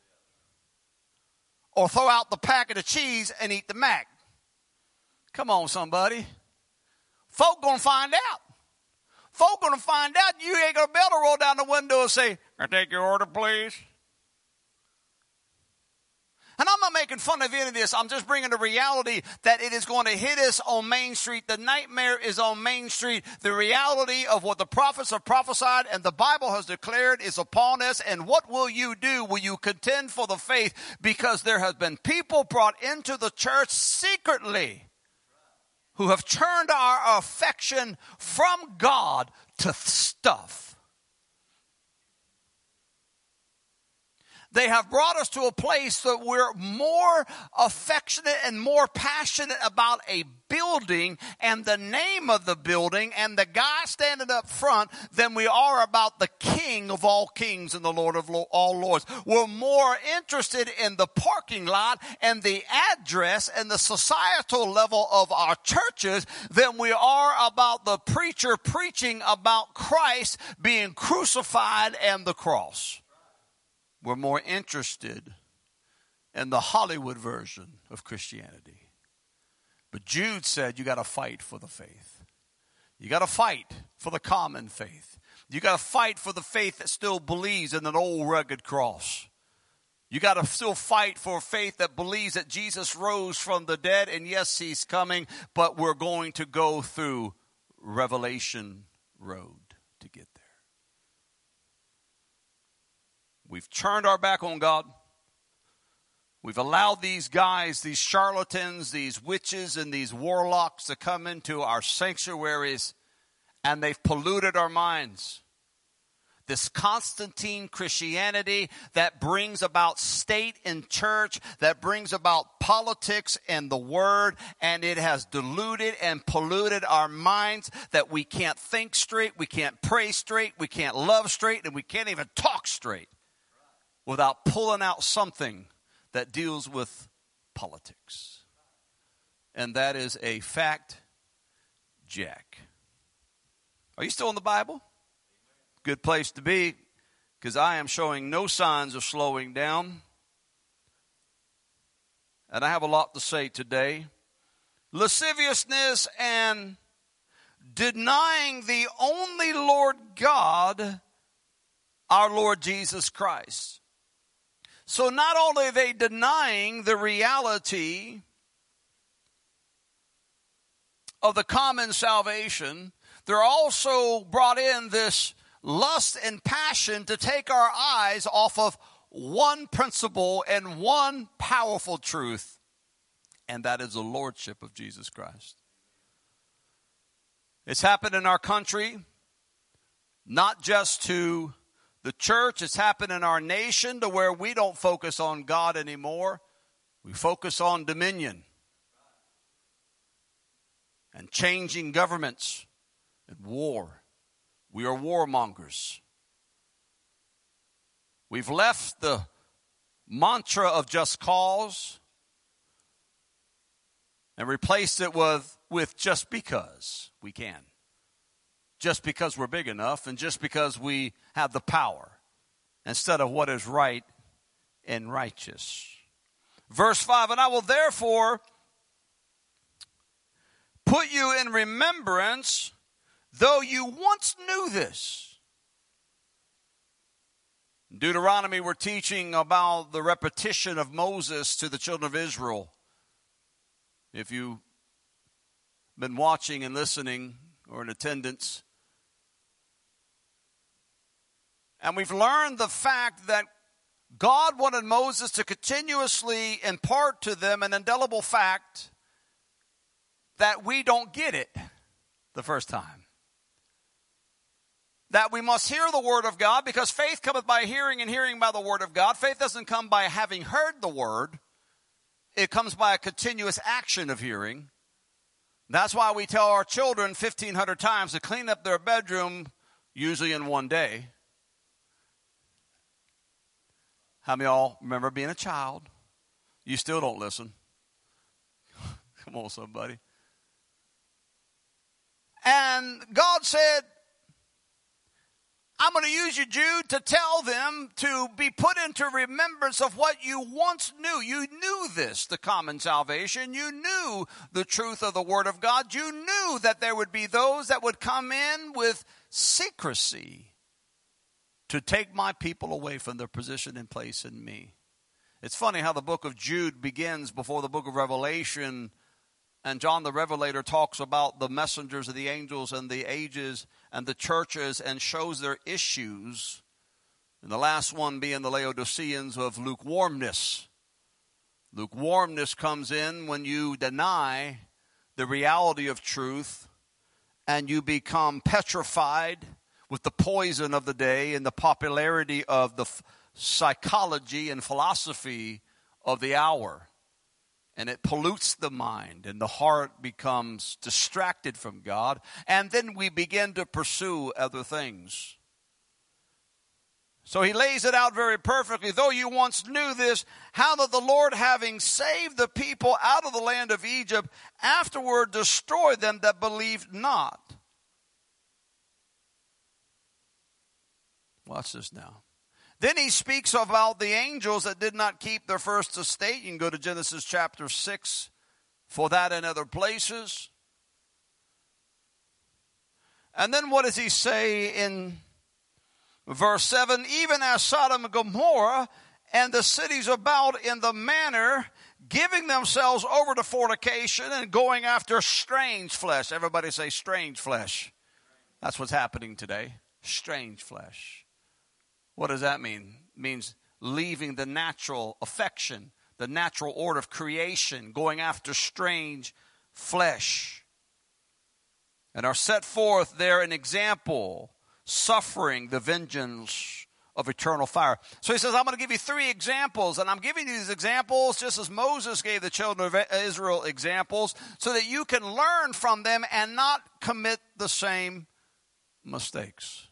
Or throw out the packet of cheese and eat the mac. Come on, somebody. Folk gonna find out. Folk gonna find out you ain't gonna be able to roll down the window and say, "Can I take your order, please?" And I'm not making fun of any of this. I'm just bringing the reality that it is going to hit us on Main Street. The nightmare is on Main Street. The reality of what the prophets have prophesied and the Bible has declared is upon us. And what will you do? Will you contend for the faith? Because there have been people brought into the church secretly who have turned our affection from God to stuff. They have brought us to a place that we're more affectionate and more passionate about a building and the name of the building and the guy standing up front than we are about the King of all kings and the Lord of all lords. We're more interested in the parking lot and the address and the societal level of our churches than we are about the preacher preaching about Christ being crucified and the cross. We're more interested in the Hollywood version of Christianity. But Jude said you got to fight for the faith. You got to fight for the common faith. You got to fight for the faith that still believes in an old rugged cross. You got to still fight for a faith that believes that Jesus rose from the dead, and yes, he's coming, but we're going to go through Revelation Road to get there. We've turned our back on God. We've allowed these guys, these charlatans, these witches, and these warlocks to come into our sanctuaries, and they've polluted our minds. This Constantine Christianity that brings about state in church, that brings about politics and the word, and it has diluted and polluted our minds that we can't think straight, we can't pray straight, we can't love straight, and we can't even talk straight without pulling out something that deals with politics. And that is a fact, Jack. Are you still in the Bible? Good place to be, because I am showing no signs of slowing down. And I have a lot to say today. Lasciviousness and denying the only Lord God, our Lord Jesus Christ. So not only are they denying the reality of the common salvation, they're also brought in this lust and passion to take our eyes off of one principle and one powerful truth, and that is the lordship of Jesus Christ. It's happened in our country, not just to the church. It's happened in our nation to where we don't focus on God anymore. We focus on dominion and changing governments and war. We are warmongers. We've left the mantra of just cause and replaced it with just because we can. Just because we're big enough and just because we have the power, instead of what is right and righteous. Verse 5, and I will therefore put you in remembrance, though you once knew this. In Deuteronomy, we're teaching about the repetition of Moses to the children of Israel. If you've been watching and listening or in attendance, and we've learned the fact that God wanted Moses to continuously impart to them an indelible fact that we don't get it the first time. That we must hear the word of God, because faith cometh by hearing, and hearing by the word of God. Faith doesn't come by having heard the word. It comes by a continuous action of hearing. That's why we tell our children 1,500 times to clean up their bedroom, usually in one day. How many of y'all remember being a child? You still don't listen. Come on, somebody. And God said, I'm going to use you, Jude, to tell them to be put into remembrance of what you once knew. You knew this, the common salvation. You knew the truth of the Word of God. You knew that there would be those that would come in with secrecy to take my people away from their position and place in me. It's funny how the book of Jude begins before the book of Revelation, and John the Revelator talks about the messengers of the angels and the ages and the churches and shows their issues. And the last one being the Laodiceans of lukewarmness. Lukewarmness comes in when you deny the reality of truth and you become petrified with the poison of the day and the popularity of the psychology and philosophy of the hour. And it pollutes the mind and the heart becomes distracted from God. And then we begin to pursue other things. So he lays it out very perfectly. Though you once knew this, how that the Lord, having saved the people out of the land of Egypt, afterward destroyed them that believed not. Watch this now. Then he speaks about the angels that did not keep their first estate. You can go to Genesis chapter 6 for that and other places. And then what does he say in verse 7? Even as Sodom and Gomorrah and the cities about in the manner, giving themselves over to fornication and going after strange flesh. Everybody say strange flesh. That's what's happening today. Strange flesh. What does that mean? It means leaving the natural affection, the natural order of creation, going after strange flesh. And are set forth there an example, suffering the vengeance of eternal fire. So he says, I'm going to give you 3 examples, and I'm giving you these examples just as Moses gave the children of Israel examples, so that you can learn from them and not commit the same mistakes.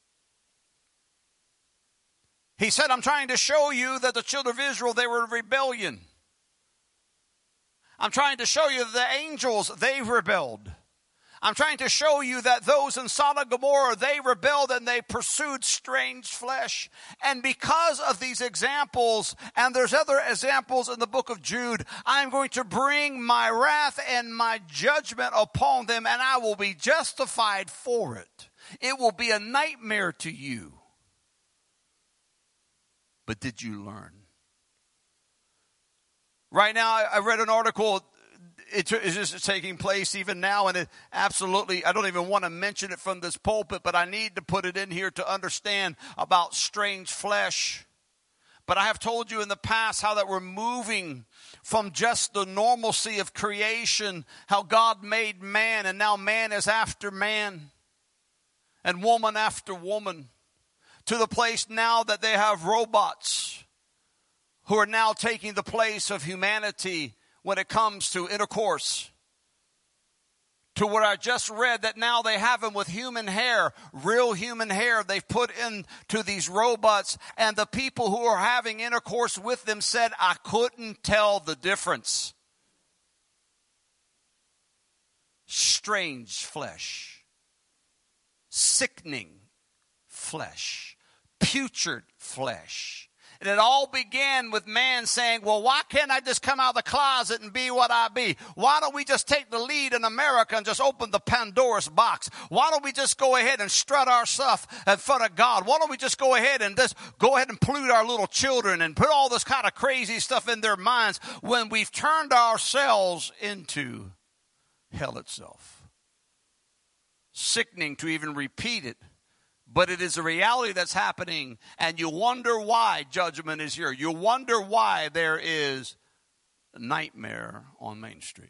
He said, I'm trying to show you that the children of Israel, they were in rebellion. I'm trying to show you that the angels, they rebelled. I'm trying to show you that those in Sodom and Gomorrah, they rebelled and they pursued strange flesh. And because of these examples, and there's other examples in the book of Jude, I'm going to bring my wrath and my judgment upon them, and I will be justified for it. It will be a nightmare to you. But did you learn? Right now, I read an article. It is just taking place even now, and it absolutely, I don't even want to mention it from this pulpit, but I need to put it in here to understand about strange flesh. But I have told you in the past how that we're moving from just the normalcy of creation, how God made man, and now man is after man, and woman after woman, to the place now that they have robots who are now taking the place of humanity when it comes to intercourse. To what I just read, that now they have them with human hair, real human hair they've put into these robots, and the people who are having intercourse with them said, I couldn't tell the difference. Strange flesh. Sickening flesh. Putrid flesh. And it all began with man saying, well, why can't I just come out of the closet and be what I be? Why don't we just take the lead in America and just open the Pandora's box? Why don't we just go ahead and strut our stuff in front of God? Why don't we just go ahead and pollute our little children and put all this kind of crazy stuff in their minds when we've turned ourselves into hell itself? Sickening to even repeat it. But it is a reality that's happening, and you wonder why judgment is here. You wonder why there is a nightmare on Main Street.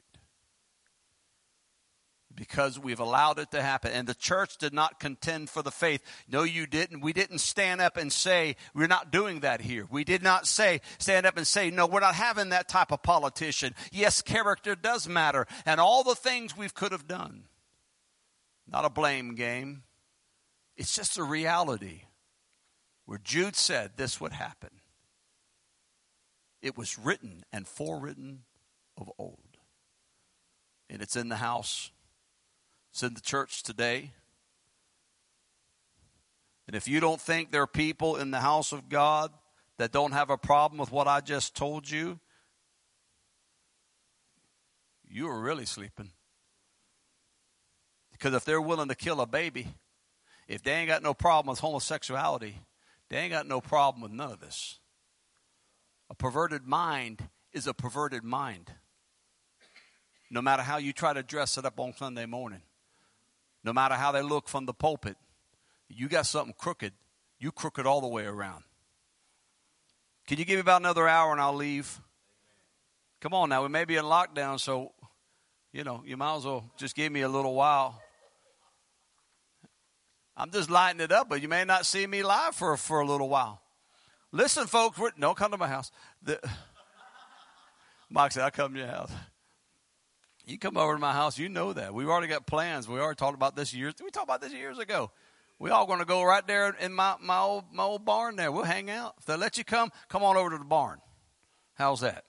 Because we've allowed it to happen. And the church did not contend for the faith. No, you didn't. We didn't stand up and say, we're not doing that here. We did not stand up and say, no, we're not having that type of politician. Yes, character does matter. And all the things we could have done. Not a blame game. It's just a reality where Jude said this would happen. It was written and forewritten of old. And it's in the house. It's in the church today. And if you don't think there are people in the house of God that don't have a problem with what I just told you, you are really sleeping. Because if they're willing to kill a baby, if they ain't got no problem with homosexuality, they ain't got no problem with none of this. A perverted mind is a perverted mind. No matter how you try to dress it up on Sunday morning, no matter how they look from the pulpit, you got something crooked, you crooked all the way around. Can you give me about another hour and I'll leave? Come on now, we may be in lockdown, so, you might as well just give me a little while. I'm just lighting it up, but you may not see me live for a little while. Listen, folks, don't come to my house. Mike said, I'll come to your house. You come over to my house, you know that. We've already got plans. We already talked about this years. We talked about this years ago. We all going to go right there in my old barn there. We'll hang out. If they let you come on over to the barn. How's that?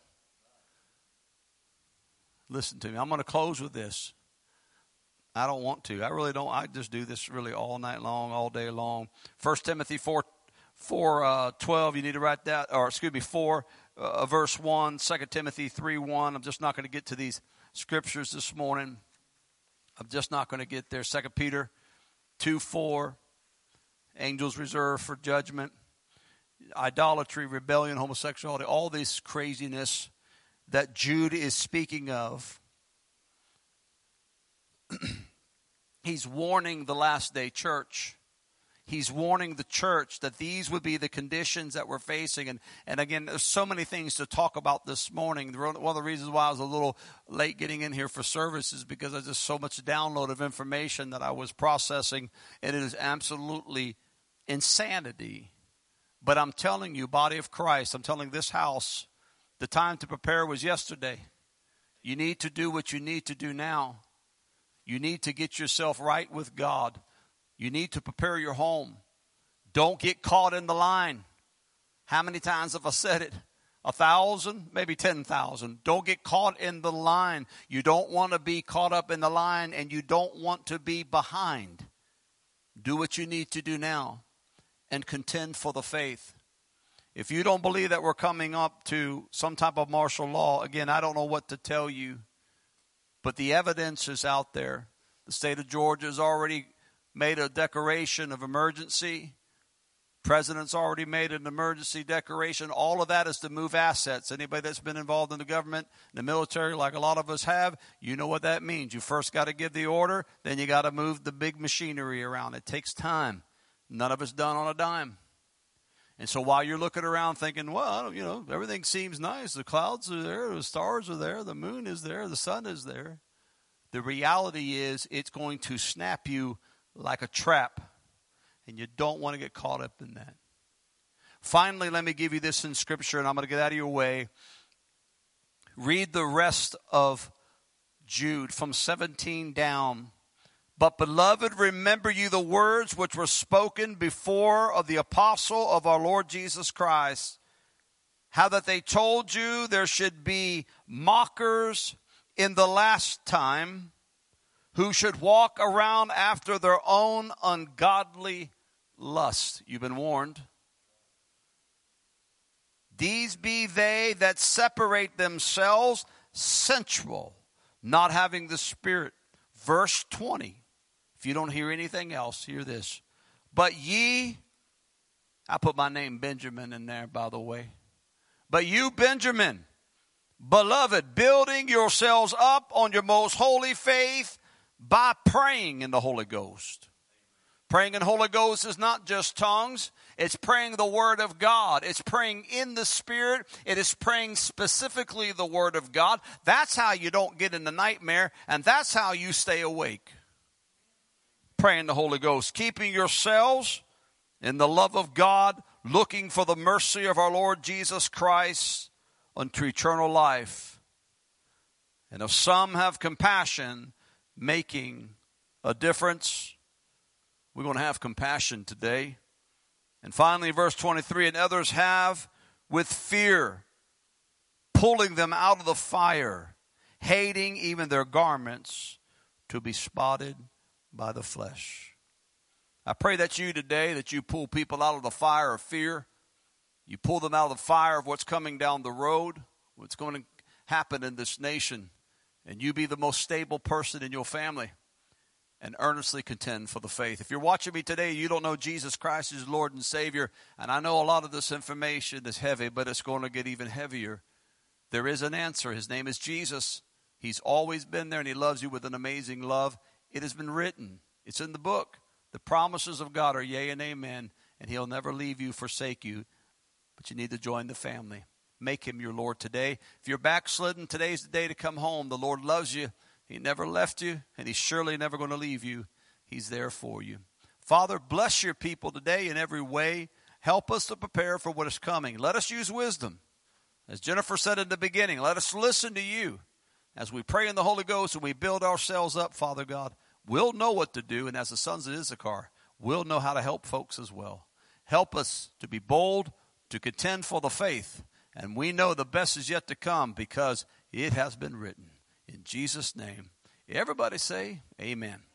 Listen to me. I'm going to close with this. I don't want to. I really don't. I just do this really all night long, all day long. 1 Timothy 4:12. You need to write that. Or 4 verse 1. 2 Timothy 3:1. I'm just not going to get to these scriptures this morning. I'm just not going to get there. 2 Peter 2:4. Angels reserved for judgment. Idolatry, rebellion, homosexuality. All this craziness that Jude is speaking of. He's warning the last day church. He's warning the church that these would be the conditions that we're facing. And again, there's so many things to talk about this morning. One of the reasons why I was a little late getting in here for service is because there's just so much download of information that I was processing. And it is absolutely insanity. But I'm telling you, body of Christ, I'm telling this house, the time to prepare was yesterday. You need to do what you need to do now. You need to get yourself right with God. You need to prepare your home. Don't get caught in the line. How many times have I said it? 1,000, maybe 10,000. Don't get caught in the line. You don't want to be caught up in the line, and you don't want to be behind. Do what you need to do now and contend for the faith. If you don't believe that we're coming up to some type of martial law, again, I don't know what to tell you. But the evidence is out there. The state of Georgia has already made a declaration of emergency. President's already made an emergency declaration. All of that is to move assets. Anybody that's been involved in the government, the military, like a lot of us have, you know what that means. You first got to give the order, then you got to move the big machinery around. It takes time. None of it's done on a dime. And so while you're looking around thinking, well, everything seems nice. The clouds are there, the stars are there, the moon is there, the sun is there. The reality is it's going to snap you like a trap. And you don't want to get caught up in that. Finally, let me give you this in Scripture, and I'm going to get out of your way. Read the rest of Jude from 17 down. But, beloved, remember you the words which were spoken before of the apostle of our Lord Jesus Christ, how that they told you there should be mockers in the last time, who should walk around after their own ungodly lust. You've been warned. These be they that separate themselves, sensual, not having the Spirit. Verse 20. If you don't hear anything else, hear this. But ye, I put my name Benjamin in there, by the way. But you, Benjamin, beloved, building yourselves up on your most holy faith by praying in the Holy Ghost. Praying in the Holy Ghost is not just tongues. It's praying the Word of God. It's praying in the Spirit. It is praying specifically the Word of God. That's how you don't get in the nightmare, and that's how you stay awake. Praying the Holy Ghost. Keeping yourselves in the love of God, looking for the mercy of our Lord Jesus Christ unto eternal life. And if some have compassion, making a difference. We're going to have compassion today. And finally, verse 23, and others have with fear, pulling them out of the fire, hating even their garments to be spotted by the flesh. I pray that you today, that you pull people out of the fire of fear. You pull them out of the fire of what's coming down the road, what's going to happen in this nation. And you be the most stable person in your family. and earnestly contend for the faith. If you're watching me today, you don't know Jesus Christ as Lord and Savior, and I know a lot of this information is heavy, but it's going to get even heavier. There is an answer. His name is Jesus. He's always been there, and he loves you with an amazing love. It has been written. It's in the book. The promises of God are yea and amen, and he'll never leave you, forsake you, but you need to join the family. Make him your Lord today. If you're backslidden, today's the day to come home. The Lord loves you. He never left you, and he's surely never going to leave you. He's there for you. Father, bless your people today in every way. Help us to prepare for what is coming. Let us use wisdom. As Jennifer said in the beginning, let us listen to you. As we pray in the Holy Ghost and we build ourselves up, Father God, we'll know what to do. And as the sons of Issachar, we'll know how to help folks as well. Help us to be bold, to contend for the faith. And we know the best is yet to come because it has been written. In Jesus' name, everybody say amen.